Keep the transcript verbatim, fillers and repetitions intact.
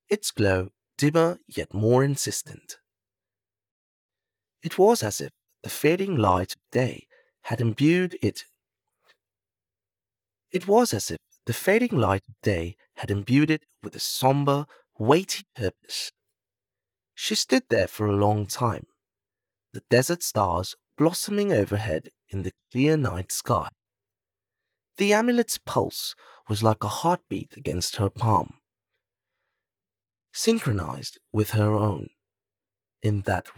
its glow dimmer yet more insistent. It was as if the fading light of day had imbued it. It was as if the fading light of day had imbued it with a somber, weighty purpose. She stood there for a long time, the desert stars blossoming overhead in the clear night sky. The amulet's pulse was like a heartbeat against her palm, synchronized with her own in that